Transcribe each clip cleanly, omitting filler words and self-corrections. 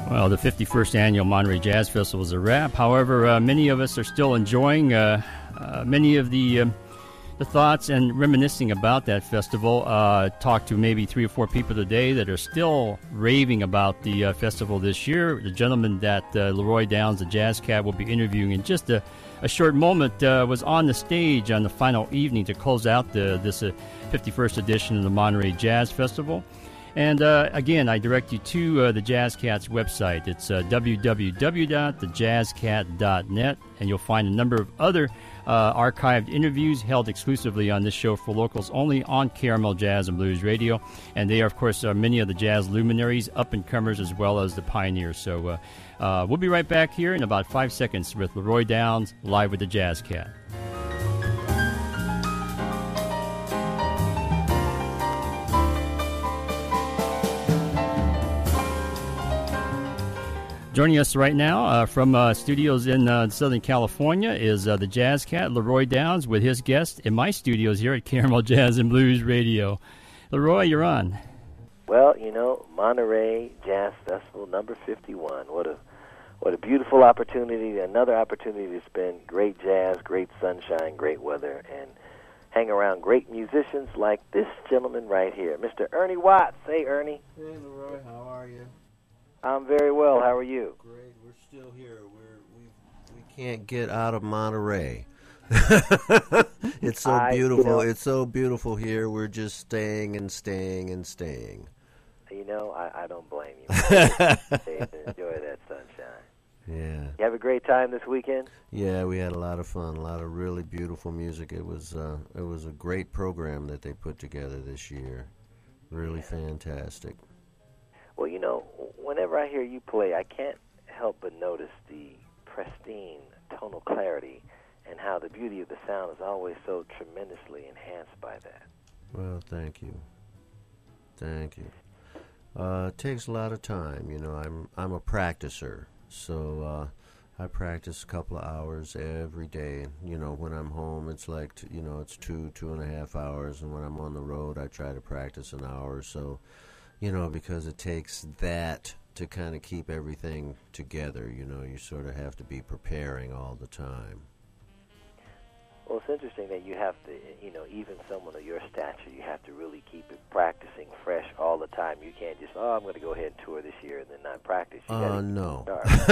Well, the 51st annual Monterey Jazz Festival is a wrap. However, many of us are still enjoying many of the thoughts and reminiscing about that festival. Talked to maybe 3 or 4 people today that are still raving about the festival this year. The gentleman that Leroy Downs, the Jazz Cat, will be interviewing in just a short moment was on the stage on the final evening to close out this 51st edition of the Monterey Jazz Festival. And again, I direct you to the Jazz Cat's website. It's www.thejazzcat.net, and you'll find a number of other archived interviews held exclusively on this show for locals only on KRML Jazz and Blues Radio. And they are, of course, many of the jazz luminaries, up-and-comers, as well as the pioneers. So we'll be right back here in about 5 seconds with Leroy Downs, live with the Jazz Cat. Joining us right now from studios in Southern California is the Jazz Cat, Leroy Downs, with his guest in my studios here at KRML Jazz and Blues Radio. Leroy, you're on. Well, Monterey Jazz Festival, number 51. What a beautiful opportunity, another opportunity to spend great jazz, great sunshine, great weather, and hang around great musicians like this gentleman right here, Mr. Ernie Watts. Hey, Ernie. Hey, Leroy, how are you? I'm very well. How are you? Great. We're still here. We can't get out of Monterey. It's so beautiful. It's so beautiful here. We're just staying and staying and staying. I don't blame you. Enjoy that sunshine. Yeah. You have a great time this weekend? Yeah, we had a lot of fun. A lot of really beautiful music. It was a great program that they put together this year. Really fantastic. Well, whenever I hear you play, I can't help but notice the pristine tonal clarity and how the beauty of the sound is always so tremendously enhanced by that. Well, thank you. Thank you. It takes a lot of time. I'm a practicer, so I practice a couple of hours every day. When I'm home, it's like, it's 2.5 hours, and when I'm on the road, I try to practice an hour or so. Because it takes that to kind of keep everything together. You sort of have to be preparing all the time. Well, it's interesting that you have to, even someone of your stature, you have to really keep it practicing fresh all the time. You can't just, I'm going to go ahead and tour this year and then not practice. No.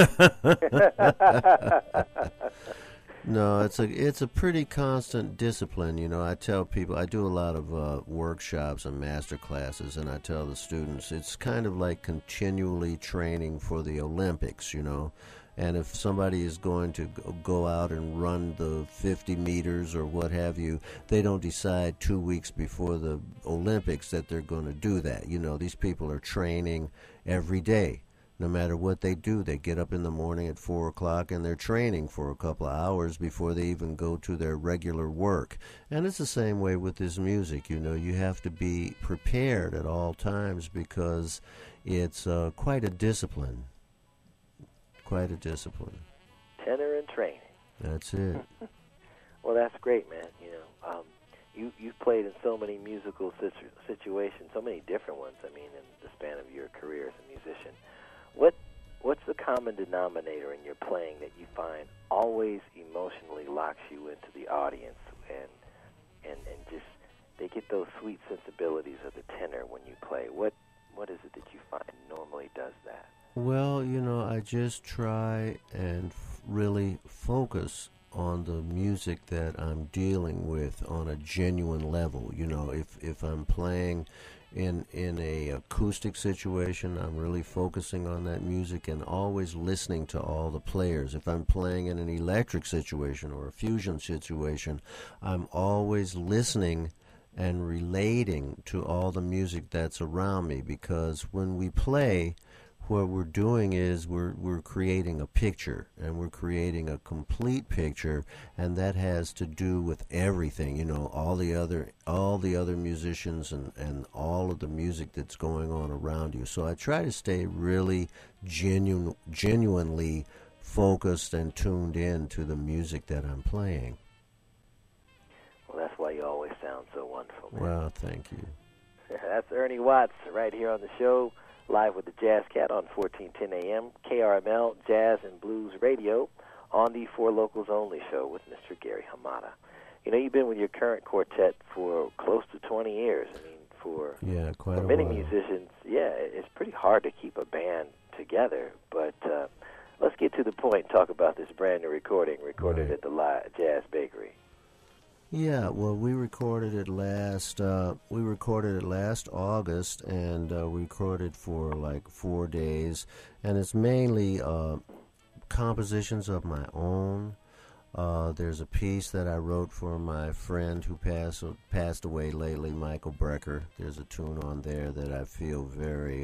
No, it's a pretty constant discipline. I tell people, I do a lot of workshops and master classes, and I tell the students it's kind of like continually training for the Olympics. And if somebody is going to go out and run the 50 meters or what have you, they don't decide 2 weeks before the Olympics that they're going to do that. These people are training every day. No matter what they do, they get up in the morning at 4 o'clock and they're training for a couple of hours before they even go to their regular work. And it's the same way with this music. You have to be prepared at all times because it's quite a discipline. Quite a discipline. Tenor and training. That's it. Well, that's great, man. You've played in so many musical situations, so many different ones, in the span of your career as a musician. What's the common denominator in your playing that you find always emotionally locks you into the audience and just they get those sweet sensibilities of the tenor when you play? What is it that you find normally does that? Well, I just try and really focus on the music that I'm dealing with on a genuine level. If I'm playing in a acoustic situation, I'm really focusing on that music and always listening to all the players. If I'm playing in an electric situation or a fusion situation, I'm always listening and relating to all the music that's around me, because when we play, what we're doing is we're creating a picture, and we're creating a complete picture, and that has to do with everything, all the other musicians and all of the music that's going on around you. So I try to stay really genuinely focused and tuned in to the music that I'm playing. Well, that's why you always sound so wonderful, man. Well, thank you. That's Ernie Watts right here on the show. live with the Jazz Cat on 1410 AM, KRML, Jazz and Blues Radio, on the For Locals Only show with Mr. Gary Hamada. You know, you've been with your current quartet for close to 20 years. I mean, for many musicians, it's pretty hard to keep a band together. But let's get to the point and talk about this brand new recorded at the Jazz Bakery. Yeah, well, we recorded it last August, and we recorded for like 4 days, and it's mainly compositions of my own. There's a piece that I wrote for my friend who passed away lately, Michael Brecker. There's a tune on there that I feel very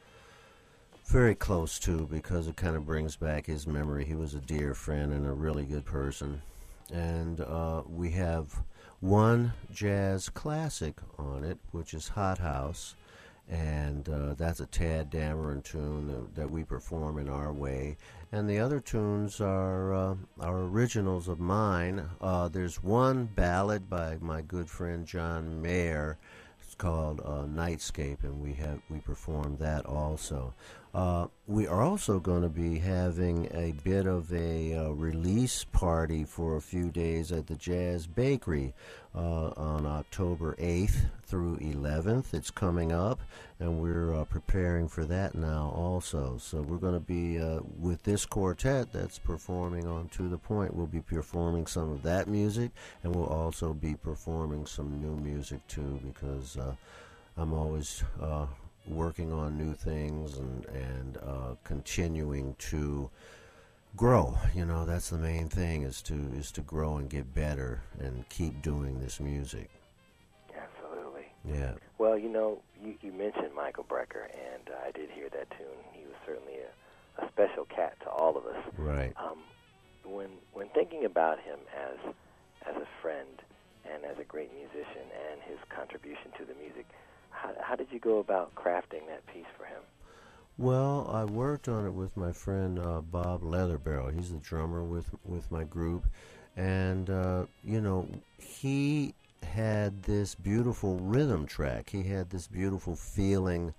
very close to because it kind of brings back his memory. He was a dear friend and a really good person. And we have one jazz classic on it, which is Hot House, and that's a Tad Dameron tune that we perform in our way. And the other tunes are originals of mine. There's one ballad by my good friend John Mayer. It's called Nightscape, and we perform that also. We are also going to be having a bit of a release party for a few days at the Jazz Bakery on October 8th through 11th. It's coming up, and we're preparing for that now also. So we're going to be, with this quartet that's performing on To The Point, we'll be performing some of that music, and we'll also be performing some new music too, because I'm always working on new things and continuing to grow. You know, that's the main thing, is to grow and get better and keep doing this music. Absolutely. Yeah. Well, you know, you mentioned Michael Brecker, and I did hear that tune. He was certainly a special cat to all of us. Right. When thinking about him as a friend and as a great musician and his contribution to the music, how did you go about crafting that piece for him? Well, I worked on it with my friend Bob Leatherbarrow. He's the drummer with my group. And, you know, he had this beautiful rhythm track. He had this beautiful feeling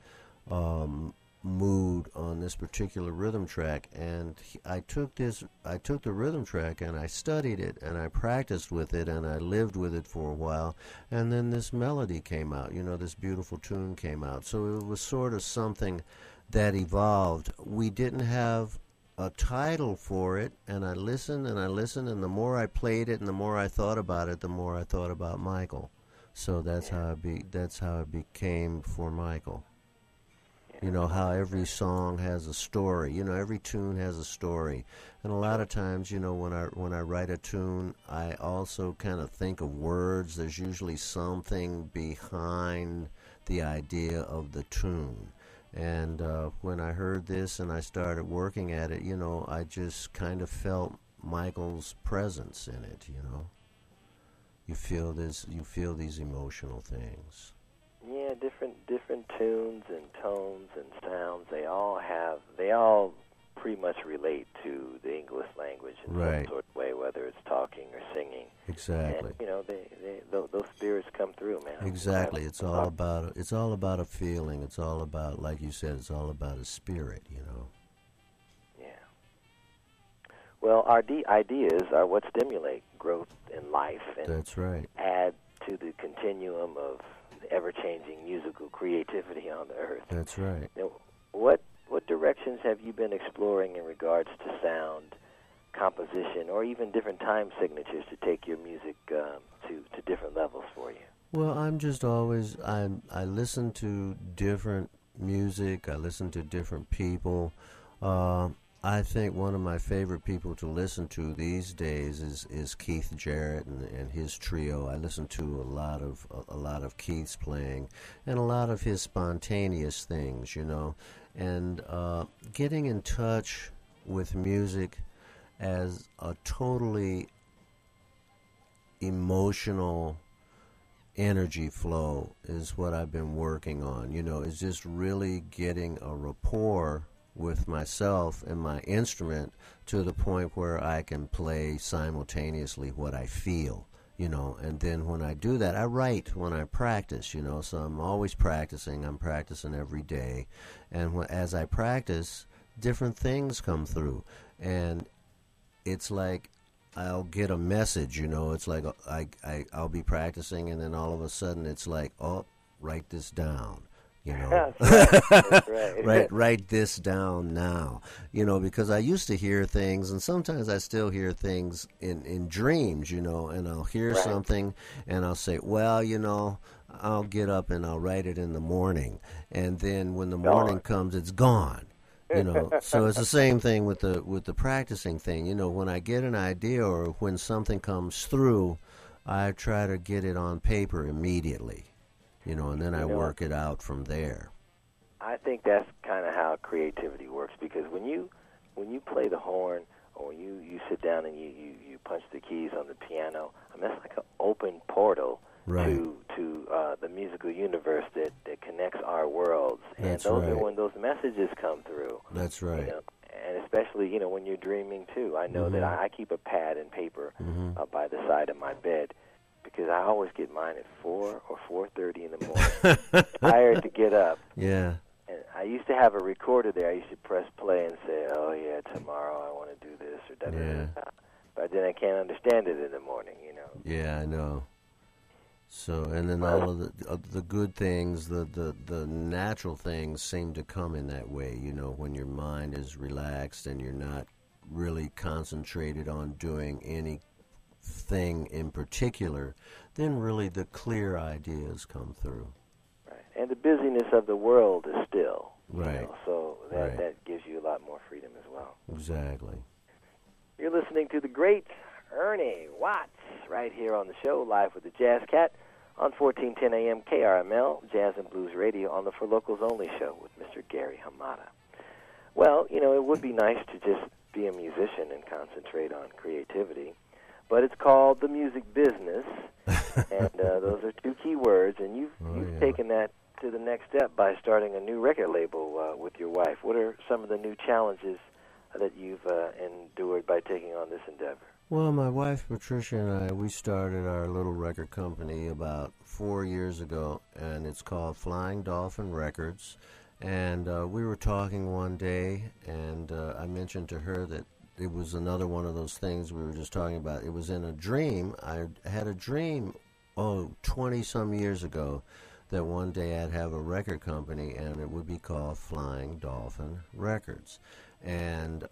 mood on this particular rhythm track. And I took the rhythm track and I studied it and I practiced with it and I lived with it for a while. And then this melody came out, you know, this beautiful tune came out. So it was sort of something that evolved. We didn't have a title for it, and I listened, and the more I played it and the more I thought about it, the more I thought about Michael. So that's how it became For Michael. You know, how every song has a story. You know, every tune has a story. And a lot of times, you know, when I write a tune, I also kind of think of words. There's usually something behind the idea of the tune. And when I heard this and I started working at it, you know, I just kind of felt Michael's presence in it, you know. You feel these emotional things. Yeah, different tunes and tones and sounds. They all pretty much relate to the English language in some sort of way, whether it's talking or singing. Exactly. And, you know, those spirits come through, man. Exactly. It's all about a feeling. It's all about, like you said, it's all about a spirit, you know. Yeah. Well, our ideas are what stimulate growth in life and that's right. Add to the continuum of ever-changing musical creativity on the earth. That's right. Now, what directions have you been exploring in regards to sound, composition, or even different time signatures to take your music to different levels for you? Well, I'm just always, I listen to different music, I listen to different people. I think one of my favorite people to listen to these days is Keith Jarrett and his trio. I listen to a lot of Keith's playing and a lot of his spontaneous things, you know, and getting in touch with music as a totally emotional energy flow is what I've been working on. You know, it's just really getting a rapport with myself and my instrument to the point where I can play simultaneously what I feel you know. And then when I do that, I write when I practice, you know. So I'm always practicing. I'm practicing every day. And as I practice, different things come through. And it's like I'll get a message, you know. It's like I'll be practicing, and then all of a sudden it's like, oh, write this down. You know, That's right. write this down now. You know, because I used to hear things, and sometimes I still hear things in dreams. You know, and I'll hear something, and I'll say, well, you know, I'll get up and I'll write it in the morning, and then when the morning comes, it's gone. You know, so it's the same thing with the practicing thing. You know, when I get an idea or when something comes through, I try to get it on paper immediately. You know, and then I work it out from there. I think that's kind of how creativity works, because when you play the horn, or when you sit down and you punch the keys on the piano, I mean, that's like an open portal to the musical universe that connects our worlds. And That's those right. are when those messages come through. That's right. You know? And especially, you know, when you're dreaming too. I know that I keep a pad and paper by the side of my bed, because I always get mine at 4 or 4:30 in the morning, tired to get up. Yeah. And I used to have a recorder there. I used to press play and say, oh, yeah, tomorrow I want to do this or da-da-da-da. But then I can't understand it in the morning, you know. Yeah, I know. So, and then all of the good things, the natural things seem to come in that way, you know, when your mind is relaxed and you're not really concentrated on doing anything in particular, then really the clear ideas come through. Right. And the busyness of the world is still. Right. You know, so that gives you a lot more freedom as well. Exactly. You're listening to the great Ernie Watts right here on the show, live with the Jazz Cat on 1410 AM KRML, Jazz and Blues Radio, on the For Locals Only show with Mr. Gary Hamada. Well, you know, it would be nice to just be a musician and concentrate on creativity, but it's called the music business, and those are two key words, and you've taken that to the next step by starting a new record label with your wife. What are some of the new challenges that you've endured by taking on this endeavor? Well, my wife Patricia and I, we started our little record company about 4 years ago, and it's called Flying Dolphin Records. And we were talking one day, and I mentioned to her that it was another one of those things we were just talking about. It was in a dream. I had a dream, 20-some years ago, that one day I'd have a record company, and it would be called Flying Dolphin Records. And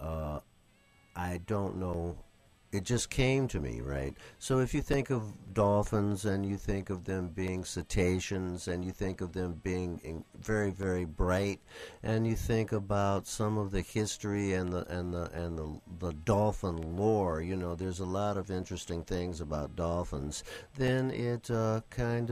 I don't know, it just came to me, right? So if you think of dolphins and you think of them being cetaceans and you think of them being very, very bright, and you think about some of the history and the dolphin lore, you know, there's a lot of interesting things about dolphins, then it kind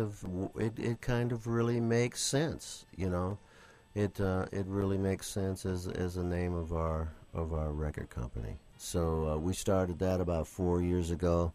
of really makes sense, you know. It really makes sense as a name of our record company. So we started that about 4 years ago.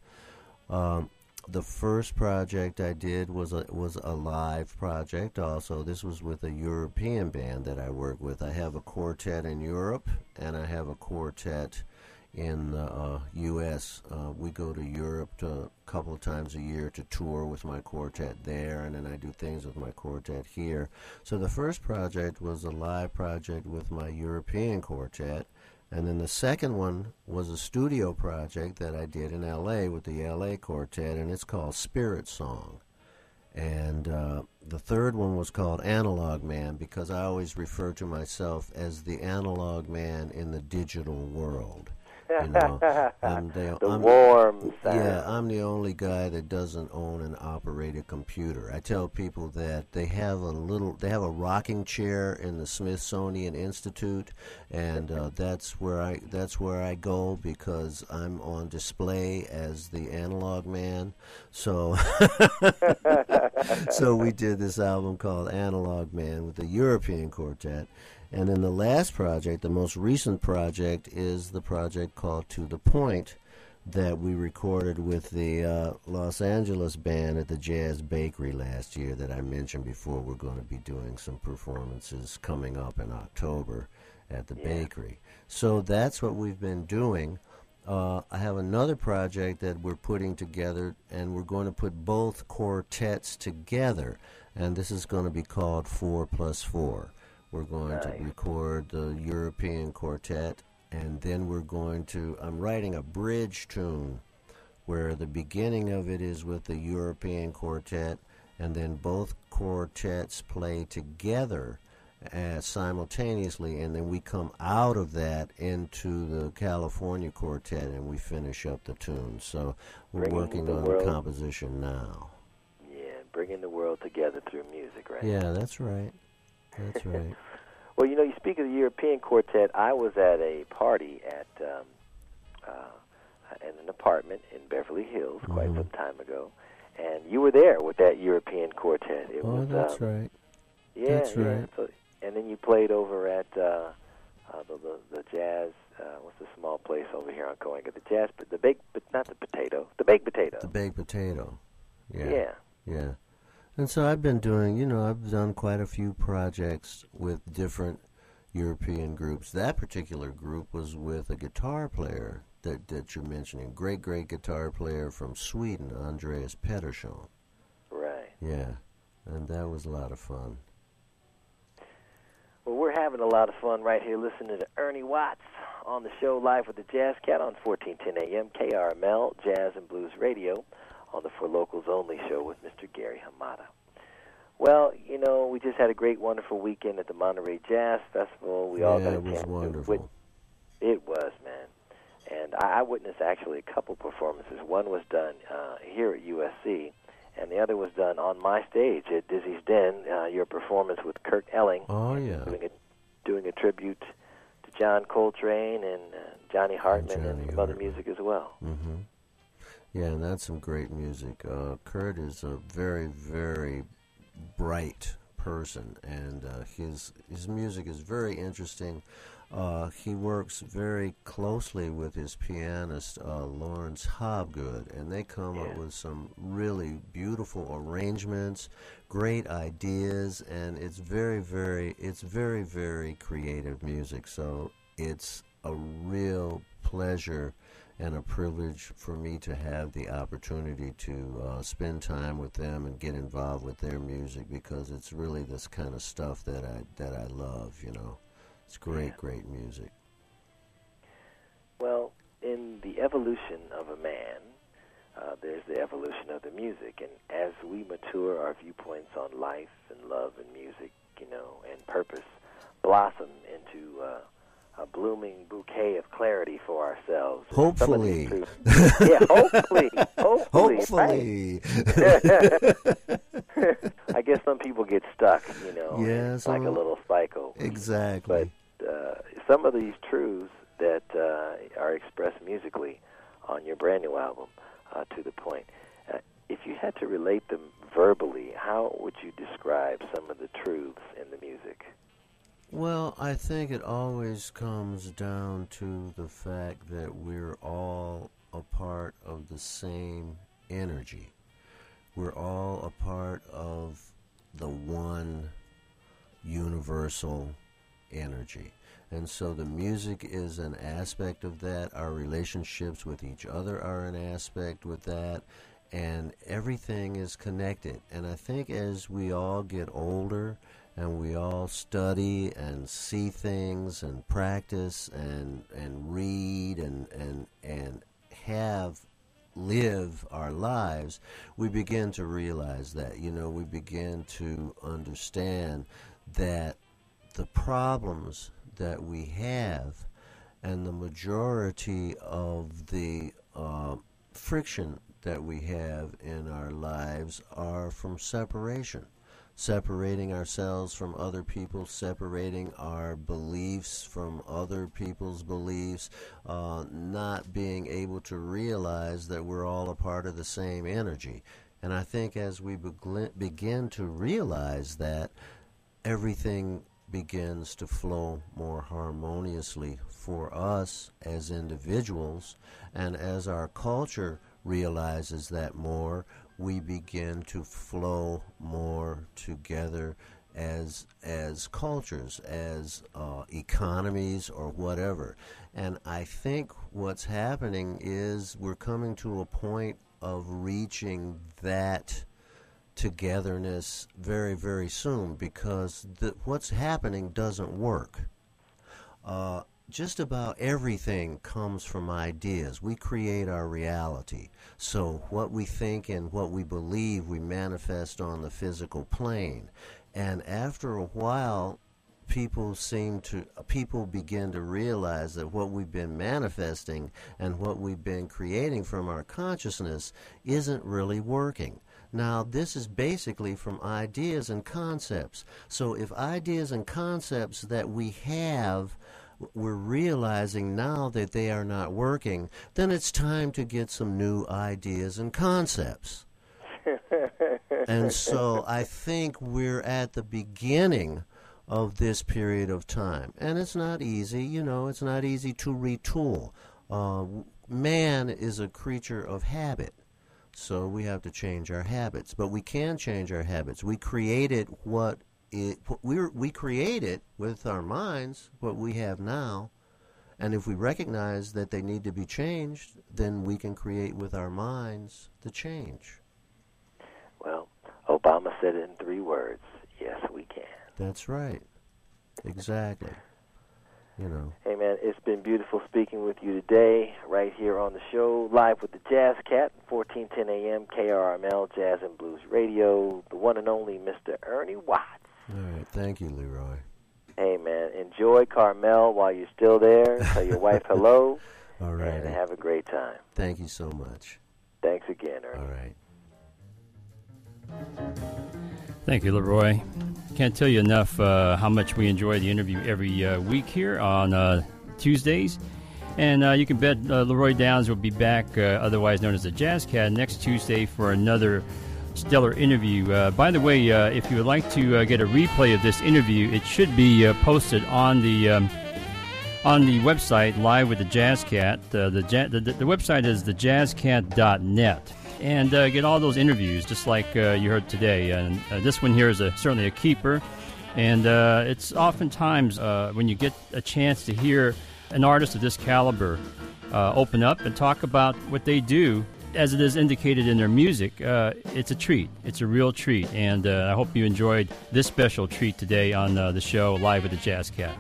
The first project I did was a live project. Also, this was with a European band that I work with. I have a quartet in Europe, and I have a quartet in the U.S. We go to Europe a couple of times a year to tour with my quartet there, and then I do things with my quartet here. So the first project was a live project with my European quartet, and then the second one was a studio project that I did in L.A. with the L.A. quartet, and it's called Spirit Song. And the third one was called Analog Man, because I always refer to myself as the analog man in the digital world. You know, I'm warm sound. Yeah, I'm the only guy that doesn't own an operated computer. I tell people that they have a rocking chair in the Smithsonian Institute, and that's where I go, because I'm on display as the analog man. So so we did this album called Analog Man with the European quartet. And then the last project, the most recent project, is the project called To The Point that we recorded with the Los Angeles band at the Jazz Bakery last year that I mentioned before. We're going to be doing some performances coming up in October at the Bakery. So that's what we've been doing. I have another project that we're putting together, and we're going to put both quartets together, and this is going to be called 4+4. We're going to record the European quartet, and then I'm writing a bridge tune where the beginning of it is with the European quartet, and then both quartets play together simultaneously, and then we come out of that into the California quartet, and we finish up the tune. So we're working on the composition now. Yeah, bringing the world together through music, right? Yeah, that's right. That's right. Well, you speak of the European quartet. I was at a party at in an apartment in Beverly Hills quite some time ago, and you were there with that European quartet. That's right. Yeah, that's right. So, and then you played over at the jazz. What's the small place over here on Coenga? The jazz, but the baked potato. The baked potato. Yeah. Yeah. And so I've been doing, I've done quite a few projects with different European groups. That particular group was with a guitar player that you're mentioning. Great guitar player from Sweden, Andreas Pettersson. Right. Yeah. And that was a lot of fun. Well, we're having a lot of fun right here listening to Ernie Watts on the show live with the Jazz Cat on 1410 AM, KRML, Jazz and Blues Radio, on the For Locals Only show with Mr. Gary Hamada. Well, we just had a great, wonderful weekend at the Monterey Jazz Festival. We all got a chance. It was wonderful. It was, man. And I witnessed actually a couple performances. One was done here at USC, and the other was done on my stage at Dizzy's Den, your performance with Kurt Elling. Oh, yeah. Doing a tribute to John Coltrane and Johnny Hartman and some other music as well. Mm-hmm. Yeah, and that's some great music. Kurt is a very, very bright person, and his music is very interesting. He works very closely with his pianist, Lawrence Hobgood, and they come up with some really beautiful arrangements, great ideas, and it's very, very creative music. So it's a real pleasure and a privilege for me to have the opportunity to spend time with them and get involved with their music, because it's really this kind of stuff that I love, It's great music. Well, in the evolution of a man, there's the evolution of the music, and as we mature, our viewpoints on life and love and music, and purpose blossom into a blooming bouquet of clarity for ourselves. Hopefully. Hopefully. Hopefully. I guess some people get stuck, Yes, like a little cycle. Exactly. But some of these truths that are expressed musically on your brand new album, To the Point, if you had to relate them verbally, how would you describe some of the truths in the music? Well, I think it always comes down to the fact that we're all a part of the same energy. We're all a part of the one universal energy. And so the music is an aspect of that. Our relationships with each other are an aspect with that. And everything is connected. And I think as we all get older and we all study and see things and practice and read and live our lives, we begin to realize that, we begin to understand that the problems that we have and the majority of the friction that we have in our lives are from separating ourselves from other people, separating our beliefs from other people's beliefs, not being able to realize that we're all a part of the same energy. And I think as we begin to realize that, everything begins to flow more harmoniously for us as individuals, and as our culture realizes that more, we begin to flow more together as cultures, as economies, or whatever. And I think what's happening is we're coming to a point of reaching that togetherness very, very soon, because what's happening doesn't work. Just about everything comes from ideas. We create our reality. So what we think and what we believe, we manifest on the physical plane. And after a while, people begin to realize that what we've been manifesting and what we've been creating from our consciousness isn't really working. Now, this is basically from ideas and concepts. So if ideas and concepts that we have, we're realizing now that they are not working, then it's time to get some new ideas and concepts. And so I think we're at the beginning of this period of time. And it's not easy, it's not easy to retool. Man is a creature of habit. So we have to change our habits, but we can change our habits. We created we created with our minds what we have now, and if we recognize that they need to be changed, then we can create with our minds the change. Well, Obama said it in 3 words: yes, we can. That's right. Exactly. Hey, man, it's been beautiful speaking with you today, right here on the show, live with the Jazz Cat, 1410 AM, KRML, Jazz and Blues Radio, the one and only Mr. Ernie Watts. All right. Thank you, Leroy. Hey, man, enjoy Carmel while you're still there. Tell your wife hello. All right. And have a great time. Thank you so much. Thanks again, Ernie. All right. Thank you, Leroy. Can't tell you enough how much we enjoy the interview every week here on Tuesdays. And you can bet Leroy Downs will be back, otherwise known as the Jazz Cat, next Tuesday for another stellar interview. By the way, if you would like to get a replay of this interview, it should be posted on the website, Live with the Jazz Cat. The website is thejazzcat.net. And get all those interviews, just like you heard today. And this one here is certainly a keeper. And it's oftentimes when you get a chance to hear an artist of this caliber open up and talk about what they do, as it is indicated in their music, it's a treat. It's a real treat. And I hope you enjoyed this special treat today on the show, Live with the Jazz Cat.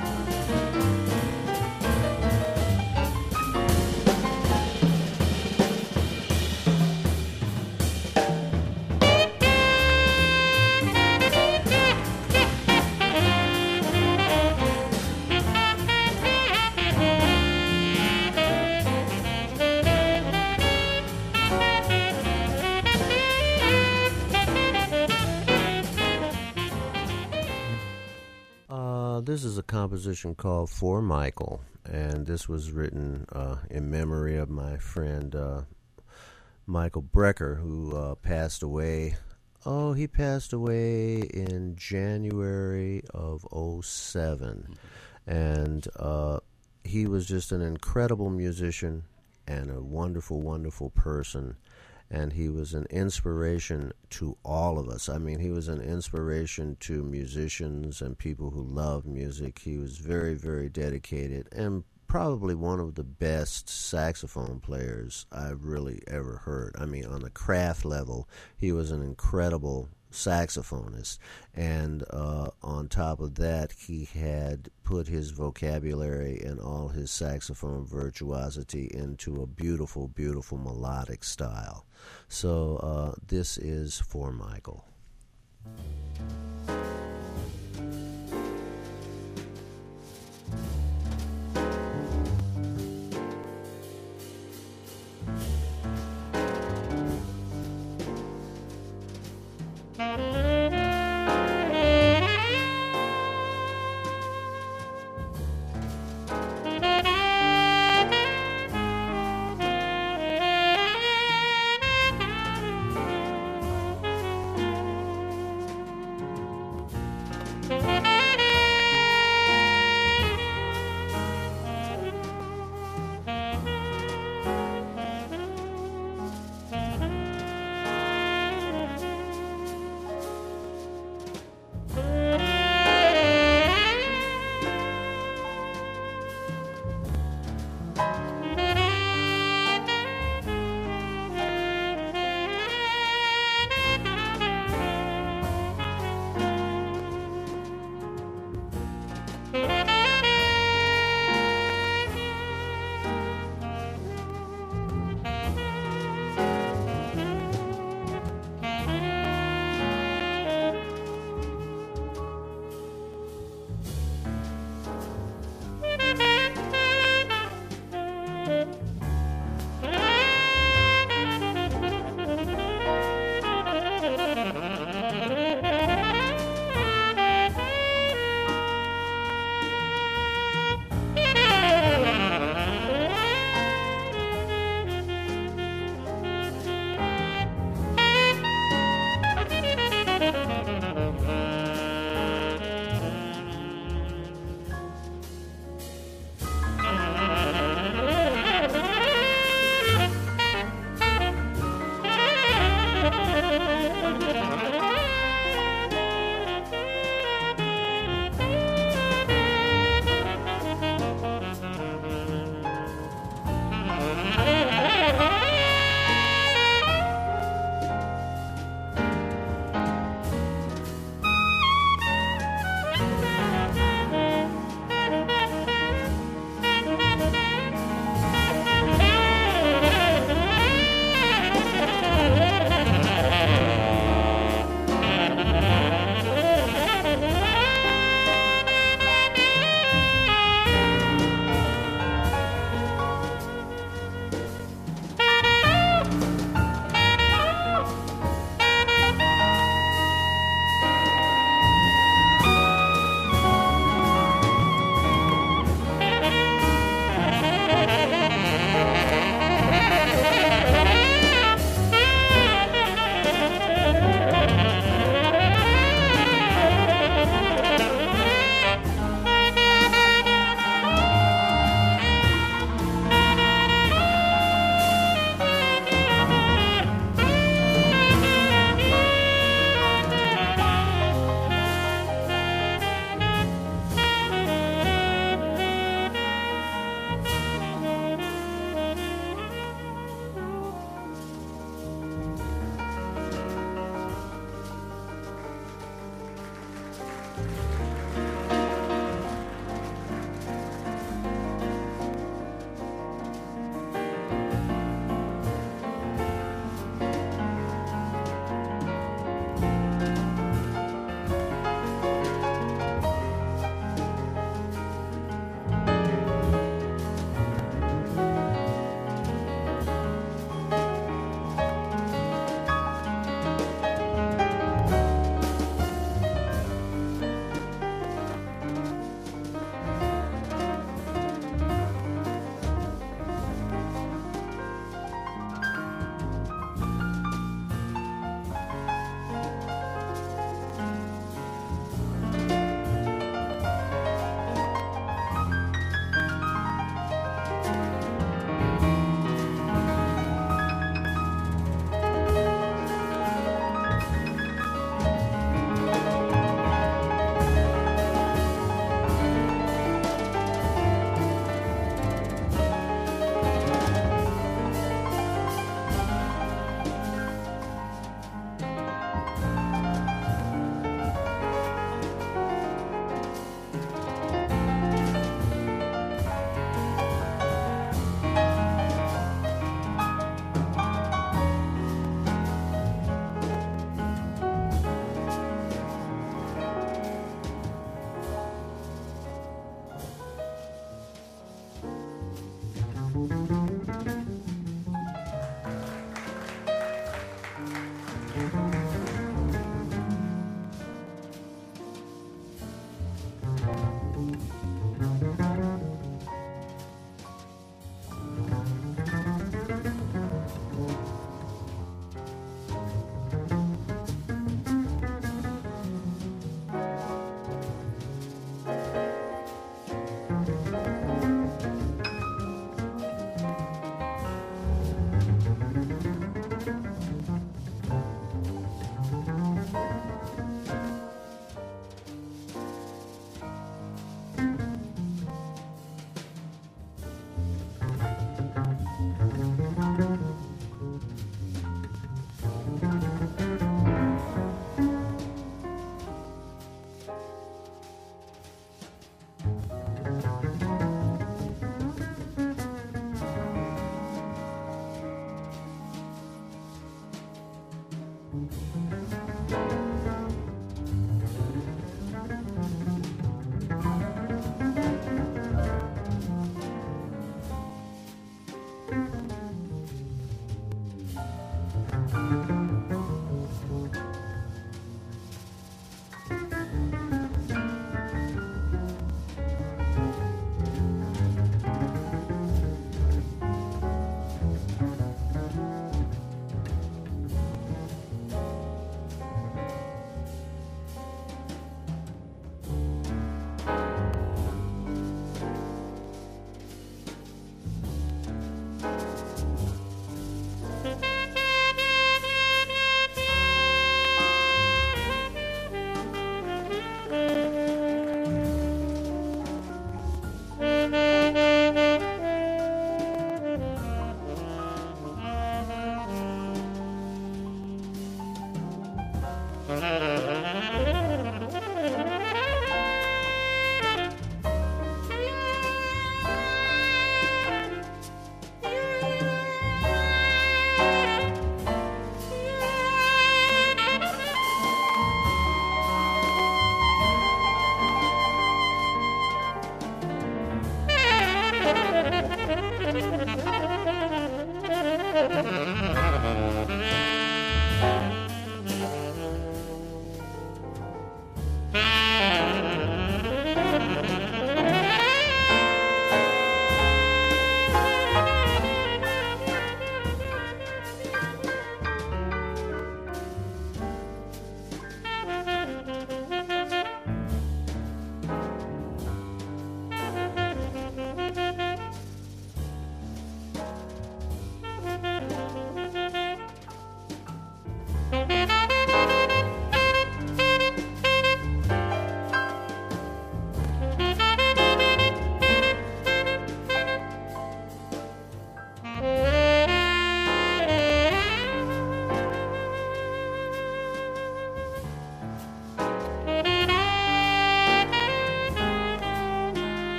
This is a composition called For Michael, and this was written in memory of my friend Michael Brecker, who passed away. Oh, he passed away in January of '07, and he was just an incredible musician and a wonderful, wonderful person. And he was an inspiration to all of us. I mean, he was an inspiration to musicians and people who love music. He was very, very dedicated and probably one of the best saxophone players I've really ever heard. I mean, on the craft level, he was an incredible saxophonist. And on top of that, he had put his vocabulary and all his saxophone virtuosity into a beautiful, beautiful melodic style. So this is For Michael.